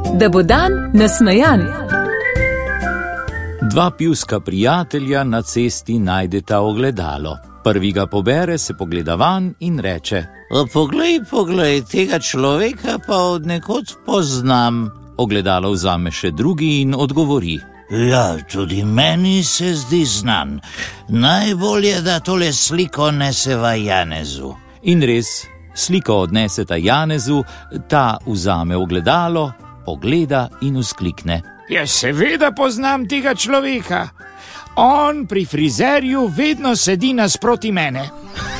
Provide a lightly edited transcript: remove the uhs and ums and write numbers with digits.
da bo dan nasmejan. Dva pivska prijatelja na cesti najdeta ogledalo. Prvi ga pobere, se pogleda van in reče: Poglej, tega človeka pa od nekod poznam. Ogledalo vzame še drugi in odgovori: Ja, tudi meni se zdi znan. Najbolje, da tole sliko neseva Janezu. In res, sliko odneseta Janezu, ta vzame ogledalo, pogleda in vzklikne: Ja, seveda poznam tega človeka. On pri frizerju vedno sedi nasproti mene.